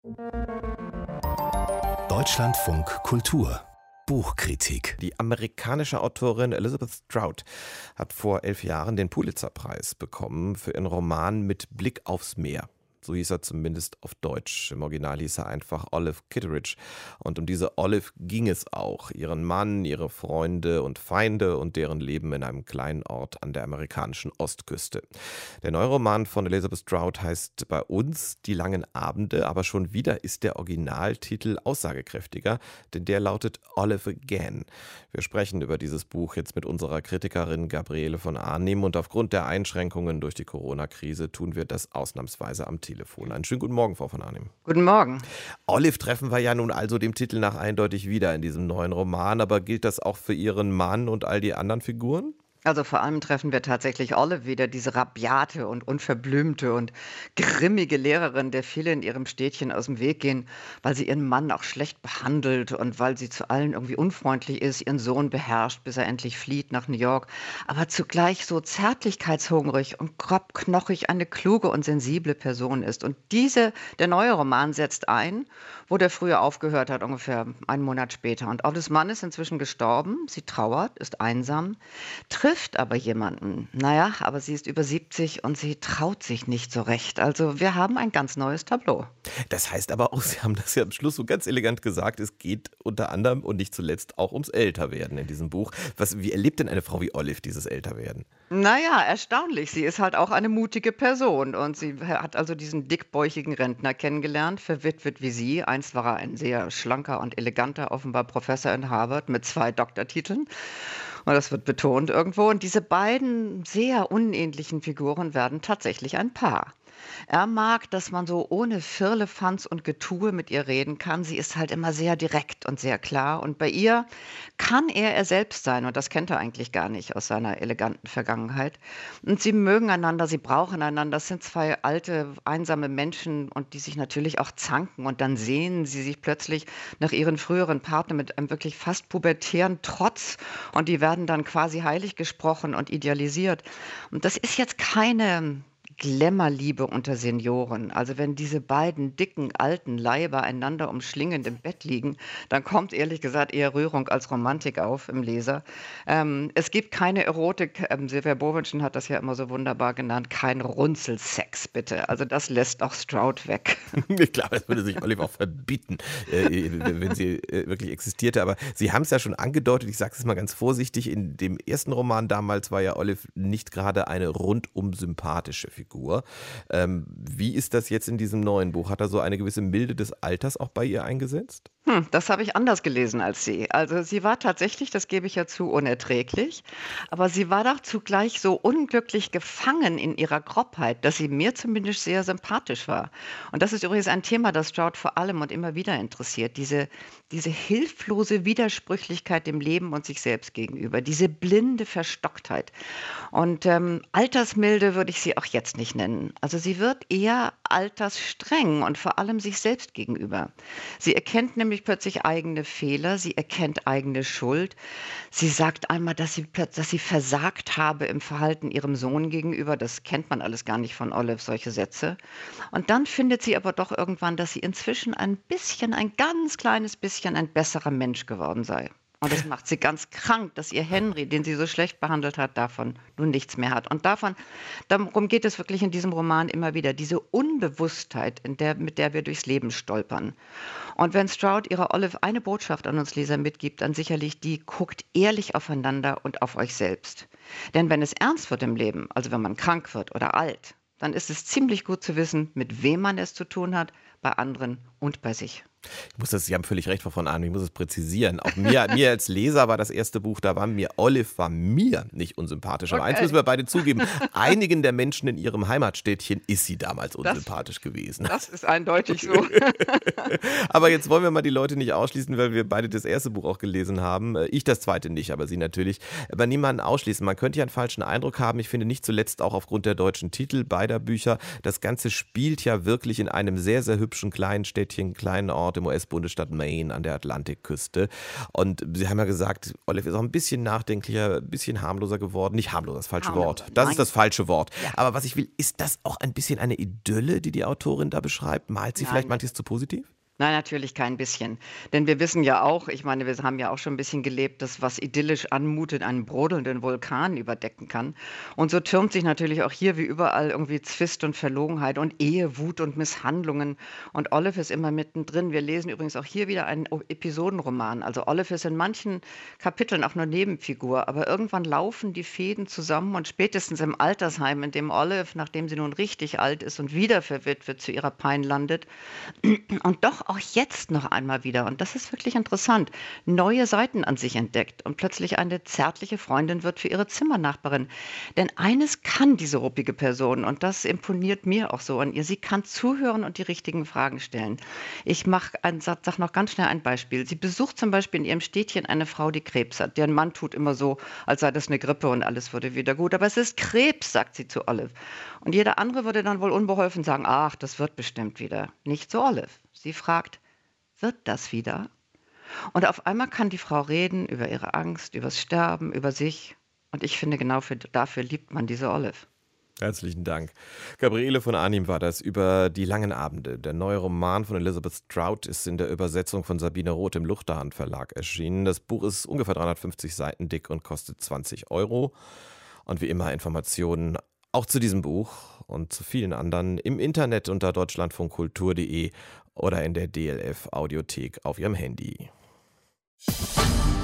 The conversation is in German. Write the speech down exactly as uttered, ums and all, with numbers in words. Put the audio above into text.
Deutschlandfunk Kultur Buchkritik. Die amerikanische Autorin Elizabeth Strout hat vor elf Jahren den Pulitzer-Preis bekommen für ihren Roman Mit Blick aufs Meer. So hieß er zumindest auf Deutsch. Im Original hieß er einfach Olive Kitteridge. Und um diese Olive ging es auch. Ihren Mann, ihre Freunde und Feinde und deren Leben in einem kleinen Ort an der amerikanischen Ostküste. Der neue Roman von Elizabeth Strout heißt bei uns Die langen Abende, aber schon wieder ist der Originaltitel aussagekräftiger, denn der lautet Olive Again. Wir sprechen über dieses Buch jetzt mit unserer Kritikerin Gabriele von Arnim und aufgrund der Einschränkungen durch die Corona-Krise tun wir das ausnahmsweise am Telefon. Einen schönen guten Morgen, Frau von Arnim. Guten Morgen. Olive treffen wir ja nun also dem Titel nach eindeutig wieder in diesem neuen Roman, aber gilt das auch für Ihren Mann und all die anderen Figuren? Also vor allem treffen wir tatsächlich Olive wieder, diese rabiate und unverblümte und grimmige Lehrerin, der viele in ihrem Städtchen aus dem Weg gehen, weil sie ihren Mann auch schlecht behandelt und weil sie zu allen irgendwie unfreundlich ist, ihren Sohn beherrscht, bis er endlich flieht nach New York, aber zugleich so zärtlichkeitshungrig und grobknochig eine kluge und sensible Person ist. Und diese, der neue Roman setzt ein, wo der früher aufgehört hat, ungefähr einen Monat später. Und Olives Mann ist inzwischen gestorben, sie trauert, ist einsam, trifft aber jemanden. Naja, aber sie ist über siebzig und sie traut sich nicht so recht. Also wir haben ein ganz neues Tableau. Das heißt aber auch, Sie haben das ja am Schluss so ganz elegant gesagt, es geht unter anderem und nicht zuletzt auch ums Älterwerden in diesem Buch. Was, wie erlebt denn eine Frau wie Olive dieses Älterwerden? Naja, erstaunlich. Sie ist halt auch eine mutige Person und sie hat also diesen dickbäuchigen Rentner kennengelernt, verwitwet wie sie. Einst war er ein sehr schlanker und eleganter, offenbar Professor in Harvard mit zwei Doktortiteln. Und das wird betont irgendwo. Und diese beiden sehr unähnlichen Figuren werden tatsächlich ein Paar. Er mag, dass man so ohne Firlefanz und Getue mit ihr reden kann. Sie ist halt immer sehr direkt und sehr klar. Und bei ihr kann er er selbst sein. Und das kennt er eigentlich gar nicht aus seiner eleganten Vergangenheit. Und sie mögen einander, sie brauchen einander. Das sind zwei alte, einsame Menschen und die sich natürlich auch zanken. Und dann sehnen sie sich plötzlich nach ihren früheren Partnern mit einem wirklich fast pubertären Trotz. Und die werden dann quasi heilig gesprochen und idealisiert. Und das ist jetzt keine Glamour-Liebe unter Senioren. Also wenn diese beiden dicken, alten Leiber einander umschlingend im Bett liegen, dann kommt ehrlich gesagt eher Rührung als Romantik auf im Leser. Ähm, es gibt keine Erotik, ähm, Silvia Bovenschen hat das ja immer so wunderbar genannt, kein Runzelsex bitte. Also das lässt auch Strout weg. Ich glaube, das würde sich Olive auch verbieten, äh, wenn sie äh, wirklich existierte. Aber Sie haben es ja schon angedeutet, ich sage es mal ganz vorsichtig, in dem ersten Roman damals war ja Olive nicht gerade eine rundum sympathische Figur. Ähm, wie ist das jetzt in diesem neuen Buch? Hat er so eine gewisse Milde des Alters auch bei ihr eingesetzt? Hm, das habe ich anders gelesen als Sie. Also sie war tatsächlich, das gebe ich ja zu, unerträglich. Aber sie war doch zugleich so unglücklich gefangen in ihrer Grobheit, dass sie mir zumindest sehr sympathisch war. Und das ist übrigens ein Thema, das Strout vor allem und immer wieder interessiert. Diese, diese hilflose Widersprüchlichkeit dem Leben und sich selbst gegenüber. Diese blinde Verstocktheit. Und ähm, Altersmilde würde ich sie auch jetzt nicht nennen. Also sie wird eher altersstreng und vor allem sich selbst gegenüber. Sie erkennt nämlich plötzlich eigene Fehler, sie erkennt eigene Schuld. Sie sagt einmal, dass sie, dass sie versagt habe im Verhalten ihrem Sohn gegenüber. Das kennt man alles gar nicht von Olive, solche Sätze. Und dann findet sie aber doch irgendwann, dass sie inzwischen ein bisschen, ein ganz kleines bisschen ein besserer Mensch geworden sei. Und das macht sie ganz krank, dass ihr Henry, den sie so schlecht behandelt hat, davon nun nichts mehr hat. Und davon, darum geht es wirklich in diesem Roman immer wieder, diese Unbewusstheit, in der, mit der wir durchs Leben stolpern. Und wenn Strout ihrer Olive eine Botschaft an uns Leser mitgibt, dann sicherlich die: guckt ehrlich aufeinander und auf euch selbst. Denn wenn es ernst wird im Leben, also wenn man krank wird oder alt, dann ist es ziemlich gut zu wissen, mit wem man es zu tun hat, bei anderen und bei sich. Ich muss das, Sie haben völlig recht, Frau von Arnim, ich muss es präzisieren. Auch mir, mir als Leser war das erste Buch, da war mir, Olive war mir nicht unsympathisch. Aber Okay. eins müssen wir beide zugeben, einigen der Menschen in ihrem Heimatstädtchen ist sie damals unsympathisch das, gewesen. Das ist eindeutig so. Aber jetzt wollen wir mal die Leute nicht ausschließen, weil wir beide das erste Buch auch gelesen haben. Ich das zweite nicht, aber Sie natürlich. Aber niemanden ausschließen. Man könnte ja einen falschen Eindruck haben. Ich finde nicht zuletzt auch aufgrund der deutschen Titel beider Bücher. Das Ganze spielt ja wirklich in einem sehr, sehr hübschen kleinen Städtchen, kleinen Ort Ort im U S-Bundesstaat Maine an der Atlantikküste. Und Sie haben ja gesagt, Olive ist auch ein bisschen nachdenklicher, ein bisschen harmloser geworden. Nicht harmloser, das falsche Harmlos, Wort. Das nein. ist das falsche Wort. Ja. Aber was ich will, ist das auch ein bisschen eine Idylle, die die Autorin da beschreibt? Malt sie Nein. vielleicht manches zu positiv? Nein, natürlich kein bisschen. Denn wir wissen ja auch, ich meine, wir haben ja auch schon ein bisschen gelebt, dass was idyllisch anmutet, einen brodelnden Vulkan überdecken kann. Und so türmt sich natürlich auch hier wie überall irgendwie Zwist und Verlogenheit und Ehe, Wut und Misshandlungen. Und Olive ist immer mittendrin. Wir lesen übrigens auch hier wieder einen Episodenroman. Also Olive ist in manchen Kapiteln auch nur Nebenfigur, aber irgendwann laufen die Fäden zusammen und spätestens im Altersheim, in dem Olive, nachdem sie nun richtig alt ist und wieder verwitwet zu ihrer Pein landet, und doch auch jetzt noch einmal wieder, und das ist wirklich interessant, neue Seiten an sich entdeckt und plötzlich eine zärtliche Freundin wird für ihre Zimmernachbarin. Denn eines kann diese ruppige Person, und das imponiert mir auch so an ihr, sie kann zuhören und die richtigen Fragen stellen. Ich mache ein, sag sag noch ganz schnell ein Beispiel. Sie besucht zum Beispiel in ihrem Städtchen eine Frau, die Krebs hat. Deren Mann tut immer so, als sei das eine Grippe und alles würde wieder gut. Aber es ist Krebs, sagt sie zu Olive. Und jeder andere würde dann wohl unbeholfen sagen, ach, das wird bestimmt wieder. Nicht so Olive. Sie fragt, wird das wieder? Und auf einmal kann die Frau reden über ihre Angst, über das Sterben, über sich. Und ich finde, genau für, dafür liebt man diese Olive. Herzlichen Dank. Gabriele von Arnim war das über die langen Abende. Der neue Roman von Elizabeth Strout ist in der Übersetzung von Sabine Roth im Luchterhand Verlag erschienen. Das Buch ist ungefähr dreihundertfünfzig Seiten dick und kostet zwanzig Euro. Und wie immer Informationen auch zu diesem Buch und zu vielen anderen im Internet unter deutschlandfunkkultur punkt de oder in der D L F Audiothek auf Ihrem Handy.